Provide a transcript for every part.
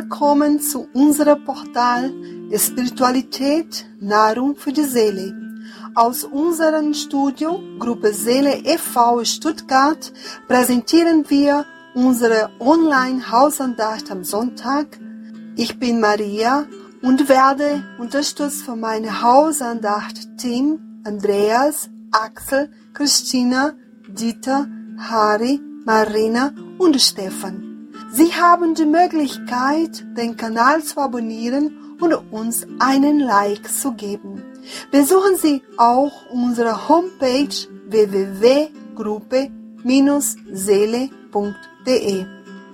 willkommen zu unserem Portal Spiritualität, Nahrung für die Seele. Aus unserem Studio Gruppe Seele e.V. Stuttgart präsentieren wir unsere Online-Hausandacht am Sonntag. Ich bin Maria und werde unterstützt von meinem Hausandacht-Team Andreas, Axel, Christina, Dieter, Harry, Marina und Stefan. Sie haben die Möglichkeit, den Kanal zu abonnieren und uns einen Like zu geben. Besuchen Sie auch unsere Homepage www.gruppe-seele.de.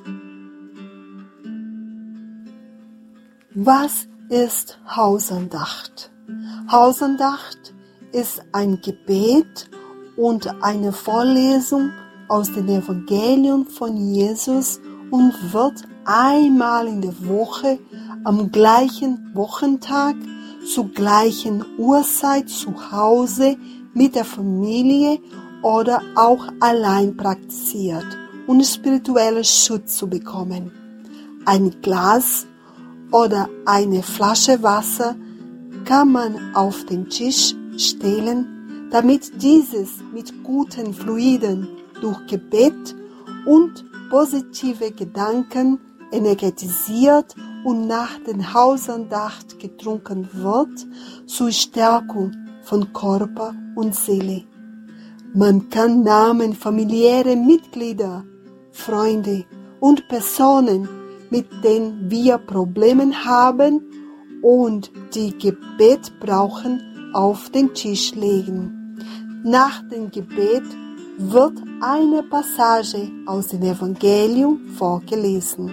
Was ist Hausandacht? Hausandacht ist ein Gebet und eine Vorlesung aus dem Evangelium von Jesus und wird einmal in der Woche am gleichen Wochentag zur gleichen Uhrzeit zu Hause mit der Familie oder auch allein praktiziert, um spirituellen Schutz zu bekommen. Ein Glas oder eine Flasche Wasser kann man auf den Tisch stellen, damit dieses mit guten Fluiden durch Gebet und positive Gedanken energetisiert und nach der Hausandacht getrunken wird, zur Stärkung von Körper und Seele. Man kann Namen familiäre Mitglieder, Freunde und Personen, mit denen wir Probleme haben und die Gebet brauchen, auf den Tisch legen. Nach dem Gebet wird eine Passage aus dem Evangelium vorgelesen.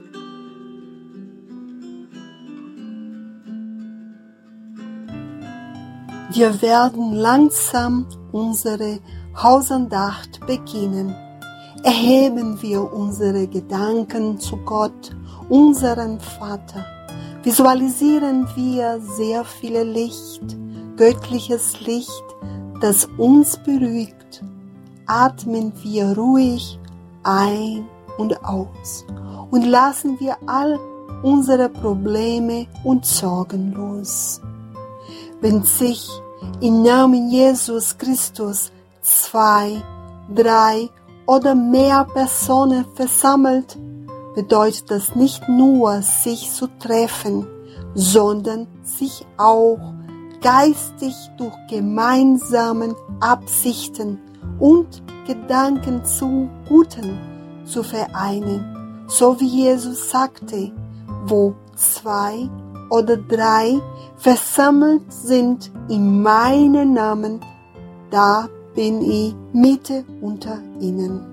Wir werden langsam unsere Hausandacht beginnen. Erheben wir unsere Gedanken zu Gott, unserem Vater. Visualisieren wir sehr viel Licht, göttliches Licht, das uns beruhigt. Atmen wir ruhig ein und aus und lassen wir all unsere Probleme und Sorgen los. Wenn sich im Namen Jesus Christus 2, 3 oder mehr Personen versammelt, bedeutet das nicht nur, sich zu treffen, sondern sich auch geistig durch gemeinsame Absichten und Gedanken zum Guten zu vereinen, so wie Jesus sagte, wo 2 oder 3 versammelt sind in meinem Namen, da bin ich Mitte unter ihnen.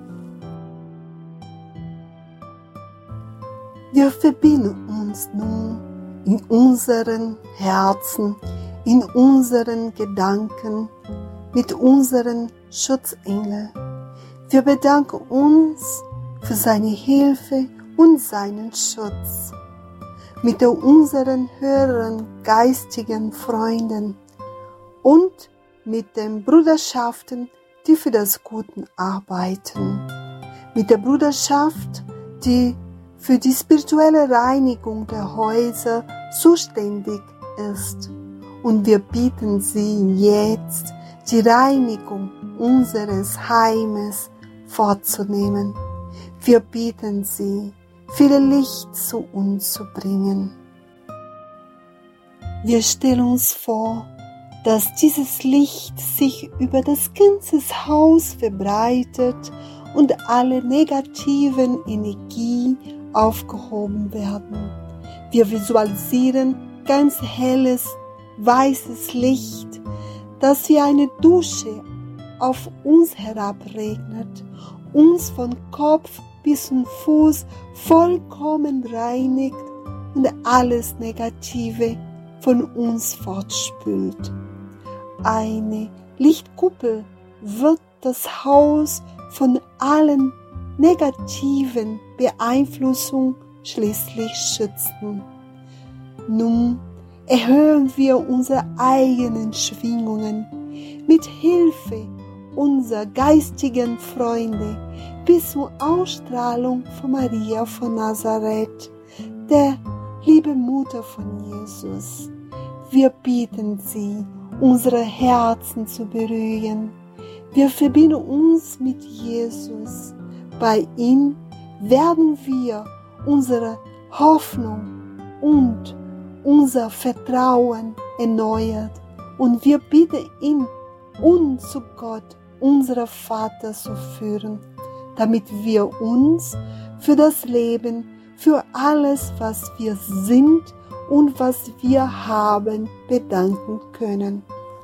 Wir verbinden uns nun in unseren Herzen, in unseren Gedanken mit unseren Schutzengel. Wir bedanken uns für seine Hilfe und seinen Schutz. Mit unseren höheren geistigen Freunden und mit den Bruderschaften, die für das Gute arbeiten. Mit der Bruderschaft, die für die spirituelle Reinigung der Häuser zuständig ist. Und wir bitten Sie jetzt, die Reinigung unseres Heimes vorzunehmen. Wir bitten Sie, viel Licht zu uns zu bringen. Wir stellen uns vor, dass dieses Licht sich über das ganze Haus verbreitet und alle negativen Energien aufgehoben werden. Wir visualisieren ganz helles, weißes Licht, das wie eine Dusche auf uns herabregnet, uns von Kopf bis zum Fuß vollkommen reinigt und alles Negative von uns fortspült. Eine Lichtkuppel wird das Haus von allen negativen Beeinflussungen schließlich schützen. Nun erhöhen wir unsere eigenen Schwingungen mit Hilfe unserer geistigen Freunde bis zur Ausstrahlung von Maria von Nazareth, der liebe Mutter von Jesus, wir bitten Sie, unsere Herzen zu berühren. Wir verbinden uns mit Jesus. Bei ihm werden wir unsere Hoffnung und unser Vertrauen erneuert. Und wir bitten ihn, uns zu Gott, unser Vater, zu führen, damit wir uns für das Leben, für alles, was wir sind und was wir haben, bedanken können.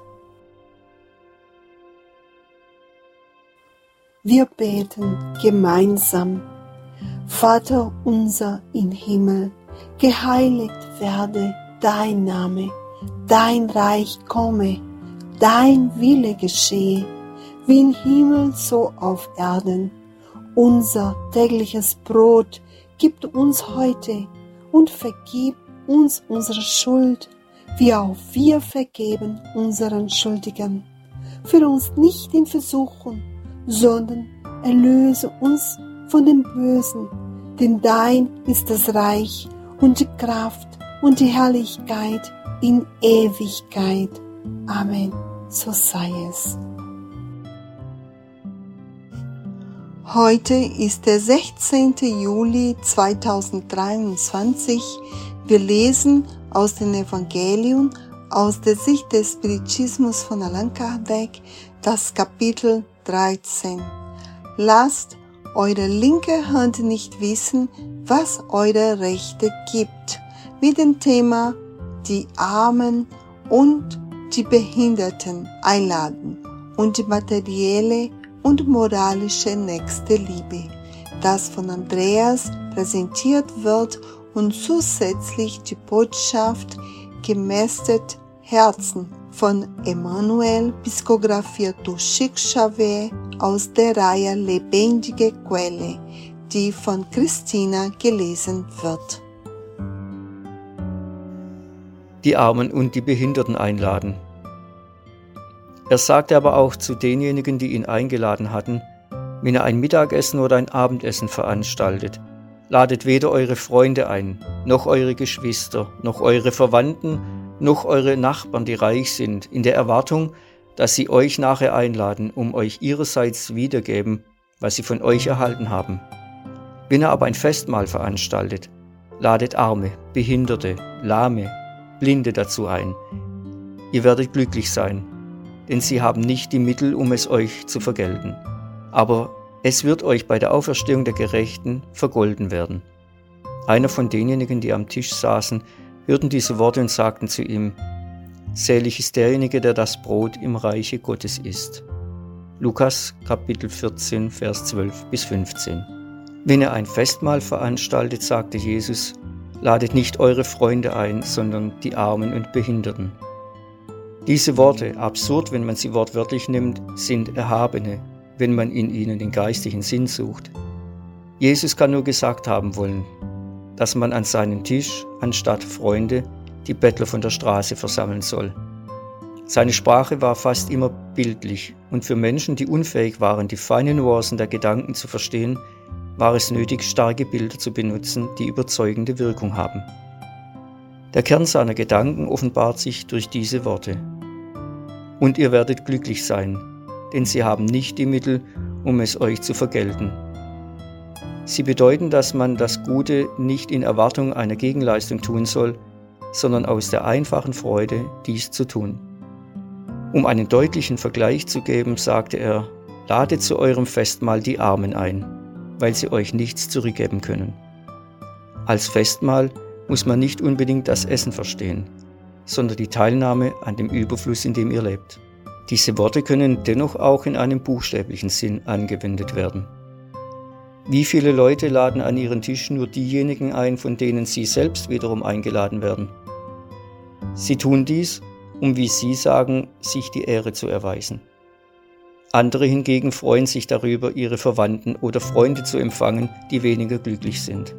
Wir beten gemeinsam. Vater unser im Himmel, geheiligt werde dein Name, dein Reich komme, dein Wille geschehe, wie im Himmel so auf Erden. Unser tägliches Brot gib uns heute und vergib uns unsere Schuld, wie auch wir vergeben unseren Schuldigen. Führe uns nicht in Versuchung, sondern erlöse uns von dem Bösen, denn dein ist das Reich und die Kraft und die Herrlichkeit in Ewigkeit. Amen. So sei es. Heute ist der 16. Juli 2023. Wir lesen aus dem Evangelium aus der Sicht des Spiritismus von Allan Kardec, das Kapitel 13. Lasst eure linke Hand nicht wissen, was eure rechte gibt, mit dem Thema die Armen und die Behinderten einladen und die materielle und moralische Nächstenliebe, das von Andreas präsentiert wird und zusätzlich die Botschaft Gemästet Herzen von Emmanuel, psichografiert durch Chic Xavier aus der Reihe Lebendige Quelle, die von Christina gelesen wird. Die Armen und die Behinderten einladen. Er sagte aber auch zu denjenigen, die ihn eingeladen hatten, wenn ihr ein Mittagessen oder ein Abendessen veranstaltet, ladet weder eure Freunde ein, noch eure Geschwister, noch eure Verwandten, noch eure Nachbarn, die reich sind, in der Erwartung, dass sie euch nachher einladen, um euch ihrerseits wiedergeben, was sie von euch erhalten haben. Wenn ihr aber ein Festmahl veranstaltet, ladet Arme, Behinderte, Lahme, Blinde dazu ein. Ihr werdet glücklich sein, denn sie haben nicht die Mittel, um es euch zu vergelten. Aber es wird euch bei der Auferstehung der Gerechten vergolden werden. Einer von denjenigen, die am Tisch saßen, hörten diese Worte und sagten zu ihm: Selig ist derjenige, der das Brot im Reiche Gottes isst. Lukas Kapitel 14, Vers 12 bis 15. Wenn ihr ein Festmahl veranstaltet, sagte Jesus, ladet nicht eure Freunde ein, sondern die Armen und Behinderten. Diese Worte, absurd, wenn man sie wortwörtlich nimmt, sind erhabene, wenn man in ihnen den geistlichen Sinn sucht. Jesus kann nur gesagt haben wollen, dass man an seinen Tisch, anstatt Freunde, die Bettler von der Straße versammeln soll. Seine Sprache war fast immer bildlich und für Menschen, die unfähig waren, die feinen Nuancen der Gedanken zu verstehen, war es nötig, starke Bilder zu benutzen, die überzeugende Wirkung haben. Der Kern seiner Gedanken offenbart sich durch diese Worte. Und ihr werdet glücklich sein, denn sie haben nicht die Mittel, um es euch zu vergelten. Sie bedeuten, dass man das Gute nicht in Erwartung einer Gegenleistung tun soll, sondern aus der einfachen Freude, dies zu tun. Um einen deutlichen Vergleich zu geben, sagte er, ladet zu eurem Festmahl die Armen ein, weil sie euch nichts zurückgeben können. Als Festmahl muss man nicht unbedingt das Essen verstehen, sondern die Teilnahme an dem Überfluss, in dem ihr lebt. Diese Worte können dennoch auch in einem buchstäblichen Sinn angewendet werden. Wie viele Leute laden an ihren Tisch nur diejenigen ein, von denen sie selbst wiederum eingeladen werden? Sie tun dies, um, wie sie sagen, sich die Ehre zu erweisen. Andere hingegen freuen sich darüber, ihre Verwandten oder Freunde zu empfangen, die weniger glücklich sind.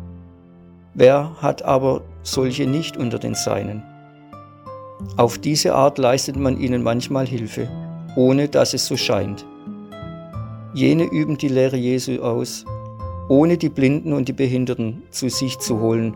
Wer hat aber solche nicht unter den Seinen? Auf diese Art leistet man ihnen manchmal Hilfe, ohne dass es so scheint. Jene üben die Lehre Jesu aus, ohne die Blinden und die Behinderten zu sich zu holen,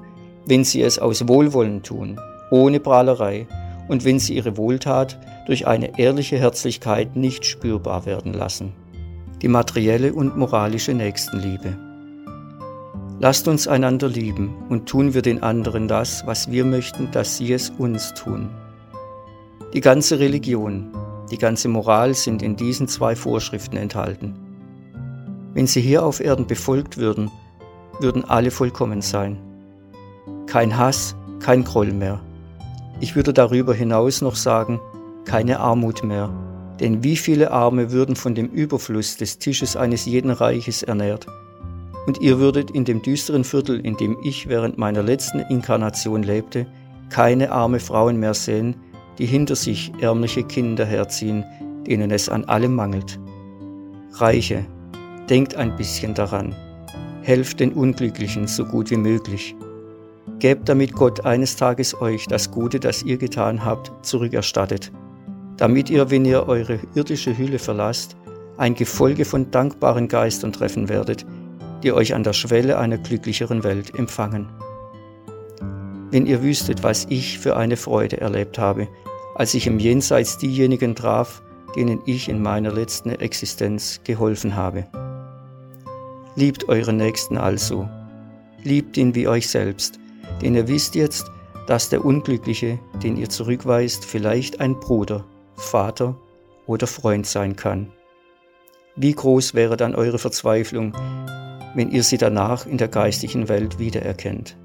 wenn sie es aus Wohlwollen tun, ohne Prahlerei und wenn sie ihre Wohltat durch eine ehrliche Herzlichkeit nicht spürbar werden lassen. Die materielle und moralische Nächstenliebe. Lasst uns einander lieben und tun wir den anderen das, was wir möchten, dass sie es uns tun. Die ganze Religion, die ganze Moral sind in diesen 2 Vorschriften enthalten. Wenn sie hier auf Erden befolgt würden, würden alle vollkommen sein. Kein Hass, kein Groll mehr. Ich würde darüber hinaus noch sagen, keine Armut mehr, denn wie viele Arme würden von dem Überfluss des Tisches eines jeden Reiches ernährt? Und ihr würdet in dem düsteren Viertel, in dem ich während meiner letzten Inkarnation lebte, keine arme Frauen mehr sehen, die hinter sich ärmliche Kinder herziehen, denen es an allem mangelt. Reiche, denkt ein bisschen daran. Helft den Unglücklichen so gut wie möglich. Gebt, damit Gott eines Tages euch das Gute, das ihr getan habt, zurückerstattet, damit ihr, wenn ihr eure irdische Hülle verlasst, ein Gefolge von dankbaren Geistern treffen werdet, die euch an der Schwelle einer glücklicheren Welt empfangen. Wenn ihr wüsstet, was ich für eine Freude erlebt habe, als ich im Jenseits diejenigen traf, denen ich in meiner letzten Existenz geholfen habe. Liebt euren Nächsten also, liebt ihn wie euch selbst, denn ihr wisst jetzt, dass der Unglückliche, den ihr zurückweist, vielleicht ein Bruder, Vater oder Freund sein kann. Wie groß wäre dann eure Verzweiflung, wenn ihr sie danach in der geistigen Welt wiedererkennt.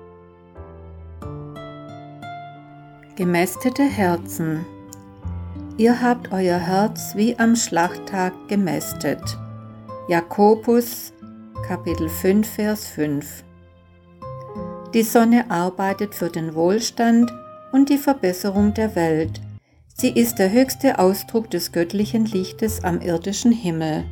Gemästete Herzen. Ihr habt euer Herz wie am Schlachttag gemästet. Jakobus, Kapitel 5, Vers 5. Die Sonne arbeitet für den Wohlstand und die Verbesserung der Welt. Sie ist der höchste Ausdruck des göttlichen Lichtes am irdischen Himmel.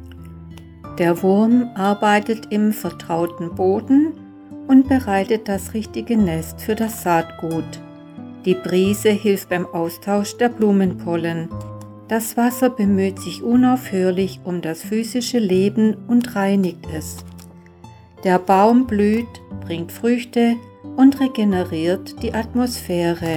Der Wurm arbeitet im vertrauten Boden und bereitet das richtige Nest für das Saatgut. Die Brise hilft beim Austausch der Blumenpollen. Das Wasser bemüht sich unaufhörlich um das physische Leben und reinigt es. Der Baum blüht, bringt Früchte und regeneriert die Atmosphäre.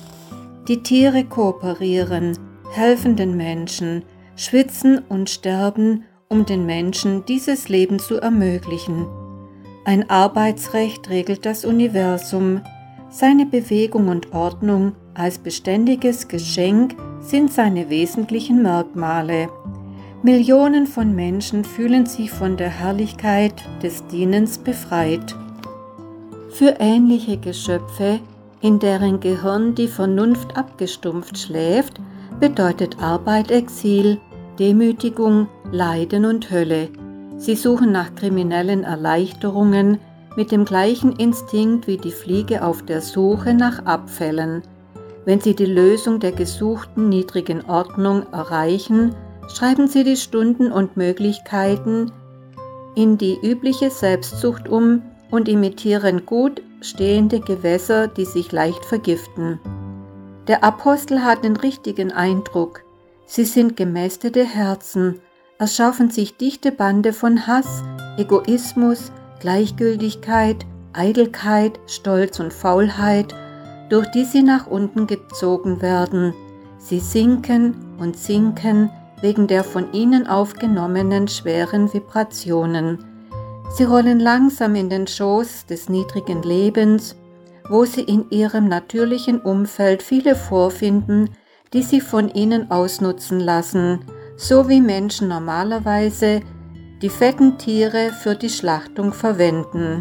Die Tiere kooperieren, helfen den Menschen, schwitzen und sterben, um den Menschen dieses Leben zu ermöglichen. Ein Arbeitsrecht regelt das Universum. Seine Bewegung und Ordnung als beständiges Geschenk sind seine wesentlichen Merkmale. Millionen von Menschen fühlen sich von der Herrlichkeit des Dienens befreit. Für ähnliche Geschöpfe, in deren Gehirn die Vernunft abgestumpft schläft, bedeutet Arbeit Exil, Demütigung, Leiden und Hölle. Sie suchen nach kriminellen Erleichterungen mit dem gleichen Instinkt wie die Fliege auf der Suche nach Abfällen. Wenn sie die Lösung der gesuchten niedrigen Ordnung erreichen, schreiben sie die Stunden und Möglichkeiten in die übliche Selbstsucht um und imitieren gut stehende Gewässer, die sich leicht vergiften. Der Apostel hat den richtigen Eindruck. Sie sind gemästete Herzen, erschaffen sich dichte Bande von Hass, Egoismus, Gleichgültigkeit, Eitelkeit, Stolz und Faulheit, durch die sie nach unten gezogen werden. Sie sinken und sinken wegen der von ihnen aufgenommenen schweren Vibrationen. Sie rollen langsam in den Schoß des niedrigen Lebens, wo sie in ihrem natürlichen Umfeld viele vorfinden, die sie von ihnen ausnutzen lassen, so wie Menschen normalerweise die fetten Tiere für die Schlachtung verwenden.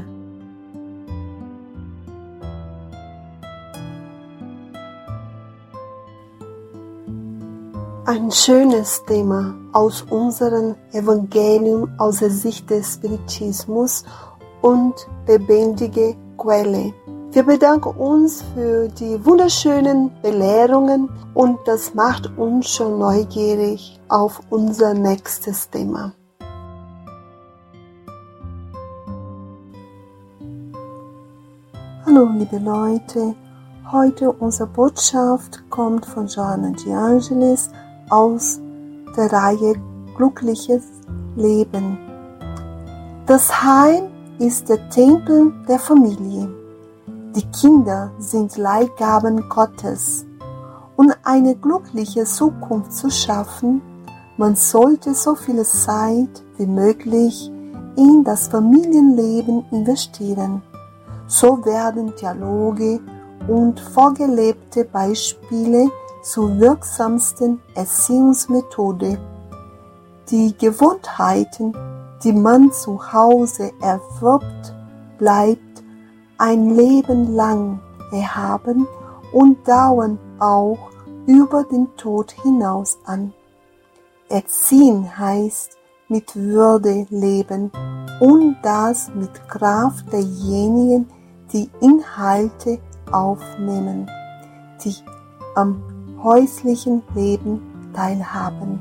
Ein schönes Thema aus unserem Evangelium aus der Sicht des Spiritismus und lebendige Quelle. Wir bedanken uns für die wunderschönen Belehrungen und das macht uns schon neugierig auf unser nächstes Thema. Hallo liebe Leute, heute unsere Botschaft kommt von Johanna De Angelis aus der Reihe Glückliches Leben. Das Heim ist der Tempel der Familie. Die Kinder sind Leihgaben Gottes. Um eine glückliche Zukunft zu schaffen, man sollte so viel Zeit wie möglich in das Familienleben investieren. So werden Dialoge und vorgelebte Beispiele zur wirksamsten Erziehungsmethode. Die Gewohnheiten, die man zu Hause erwirbt, bleibt ein Leben lang erhaben und dauern auch über den Tod hinaus an. Erziehen heißt mit Würde leben und das mit Kraft derjenigen, die Inhalte aufnehmen, die am häuslichen Leben teilhaben.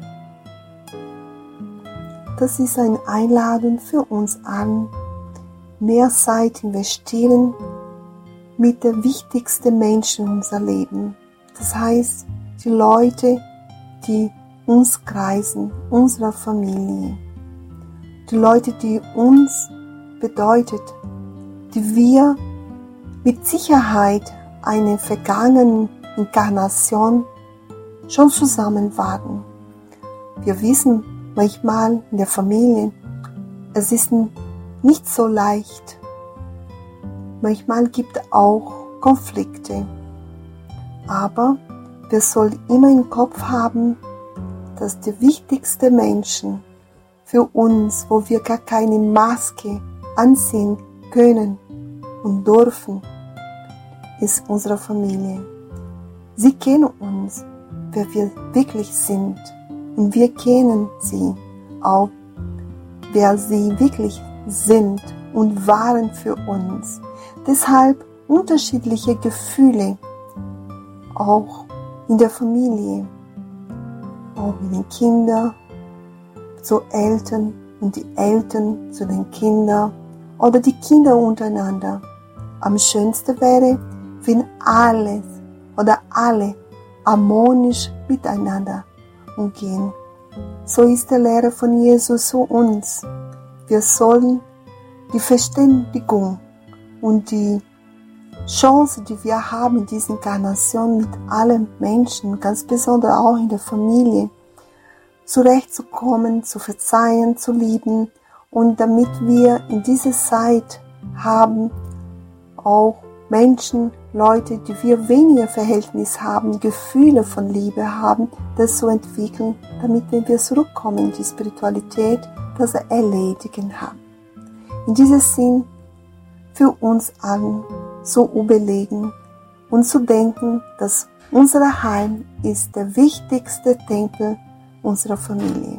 Das ist eine Einladung für uns allen, mehr Zeit investieren mit den wichtigsten Menschen in unser Leben. Das heißt, die Leute, die uns kreisen, unserer Familie. Die Leute, die uns bedeutet, die wir mit Sicherheit eine vergangene Inkarnation schon zusammen waren. Wir wissen manchmal in der Familie, es ist nicht so leicht. Manchmal gibt es auch Konflikte. Aber wir sollen immer im Kopf haben, dass die wichtigsten Menschen für uns, wo wir gar keine Maske anziehen können und dürfen, ist unsere Familie. Sie kennen uns, wer wir wirklich sind, und wir kennen sie auch, wer sie wirklich sind und waren für uns. Deshalb unterschiedliche Gefühle, auch in der Familie, auch mit den Kindern, zu Eltern und die Eltern zu den Kindern oder die Kinder untereinander. Am schönsten wäre, wenn alle harmonisch miteinander umgehen. So ist die Lehre von Jesus zu uns. Wir sollen die Verständigung und die Chance, die wir haben in dieser Inkarnation mit allen Menschen, ganz besonders auch in der Familie, zurechtzukommen, zu verzeihen, zu lieben, und damit wir in dieser Zeit haben, auch Menschen, Leute, die wir weniger Verhältnis haben, Gefühle von Liebe haben, das zu entwickeln, damit, wenn wir zurückkommen in die Spiritualität, das erledigen haben. In diesem Sinn, für uns allen zu überlegen und zu denken, dass unser Heim ist der wichtigste Tempel unserer Familie.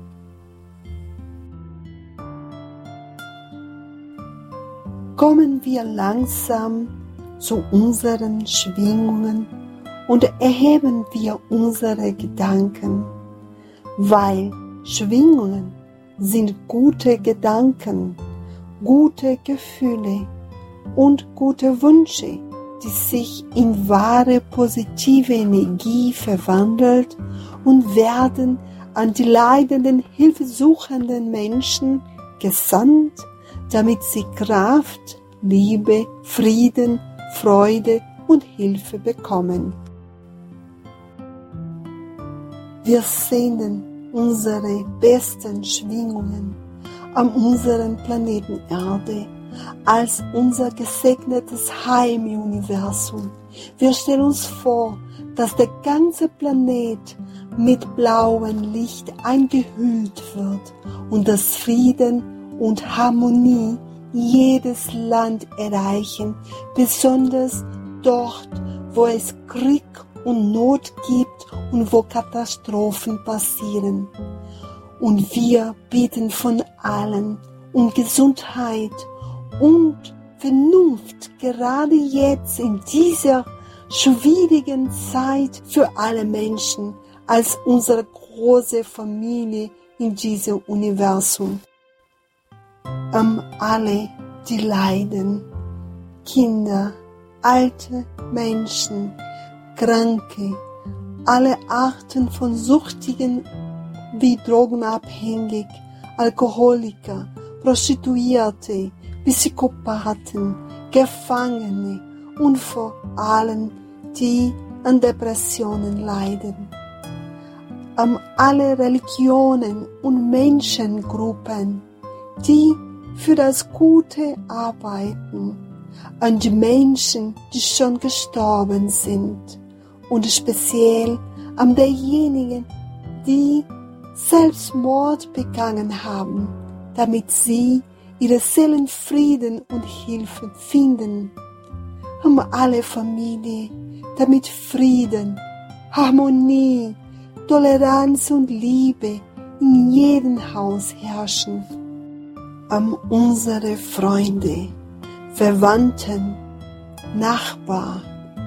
Kommen wir langsam zu unseren Schwingungen und erheben wir unsere Gedanken, weil Schwingungen sind gute Gedanken, gute Gefühle und gute Wünsche, die sich in wahre positive Energie verwandelt und werden an die leidenden, hilfesuchenden Menschen gesandt, damit sie Kraft, Liebe, Frieden, Freude und Hilfe bekommen. Wir senden unsere besten Schwingungen an unseren Planeten Erde als unser gesegnetes Heim im Universum. Wir stellen uns vor, dass der ganze Planet mit blauem Licht eingehüllt wird und dass Frieden und Harmonie jedes Land erreichen, besonders dort, wo es Krieg und Not gibt und wo Katastrophen passieren. Und wir bitten von allen um Gesundheit und Vernunft, gerade jetzt in dieser schwierigen Zeit für alle Menschen, als unsere große Familie in diesem Universum. Alle, die leiden, Kinder, alte Menschen, Kranke, alle Arten von Süchtigen wie drogenabhängig, Alkoholiker, Prostituierte, Psychopathen, Gefangene und vor allen, die an Depressionen leiden. An alle Religionen und Menschengruppen, die für das Gute arbeiten, an die Menschen, die schon gestorben sind und speziell an derjenigen, die Selbstmord begangen haben, damit sie ihre Seelenfrieden und Hilfe finden. An alle Familie, damit Frieden, Harmonie, Toleranz und Liebe in jedem Haus herrschen. An unsere Freunde, Verwandten, Nachbarn,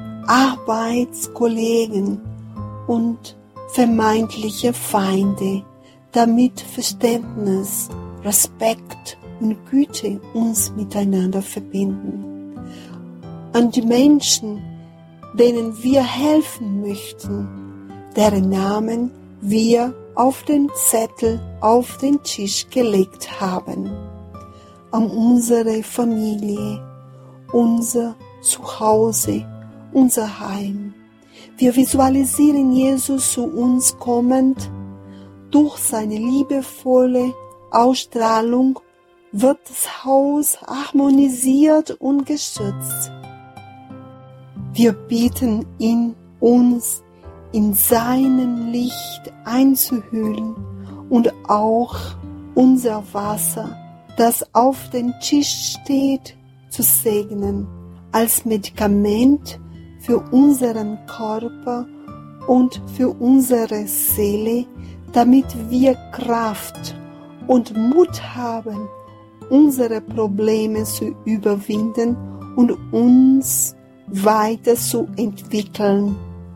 Arbeitskollegen und vermeintliche Feinde, damit Verständnis, Respekt und Güte uns miteinander verbinden. An die Menschen, denen wir helfen möchten, deren Namen wir auf den Zettel auf den Tisch gelegt haben. An unsere Familie, unser Zuhause, unser Heim. Wir visualisieren Jesus zu uns kommend. Durch seine liebevolle Ausstrahlung wird das Haus harmonisiert und geschützt. Wir bitten ihn, uns in seinem Licht einzuhüllen und auch unser Wasser, das auf dem Tisch steht, zu segnen, als Medikament für unseren Körper und für unsere Seele, damit wir Kraft und Mut haben, unsere Probleme zu überwinden und uns weiterzuentwickeln.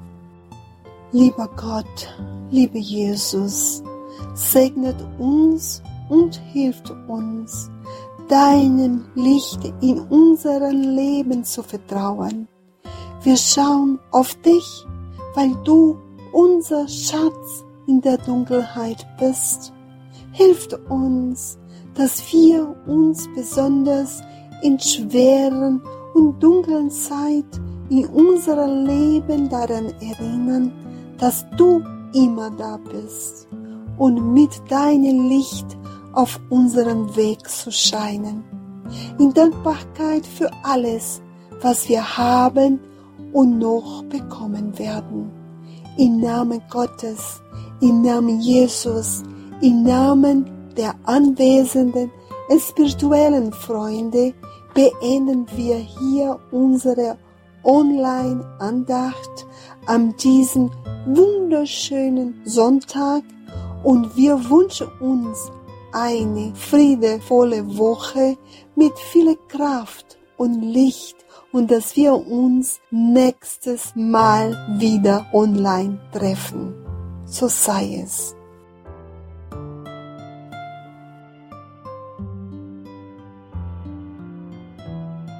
Lieber Gott, lieber Jesus, segnet uns und hilft uns, deinem Licht in unserem Leben zu vertrauen. Wir schauen auf dich, weil du unser Schatz in der Dunkelheit bist. Hilf uns, dass wir uns besonders in schweren und dunklen Zeiten in unserem Leben daran erinnern, dass du immer da bist und mit deinem Licht auf unserem Weg zu scheinen. In Dankbarkeit für alles, was wir haben und noch bekommen werden. Im Namen Gottes, im Namen Jesus, im Namen der anwesenden spirituellen Freunde beenden wir hier unsere Online-Andacht an diesem wunderschönen Sonntag und wir wünschen uns eine friedevolle Woche mit viel Kraft und Licht und dass wir uns nächstes Mal wieder online treffen. So sei es.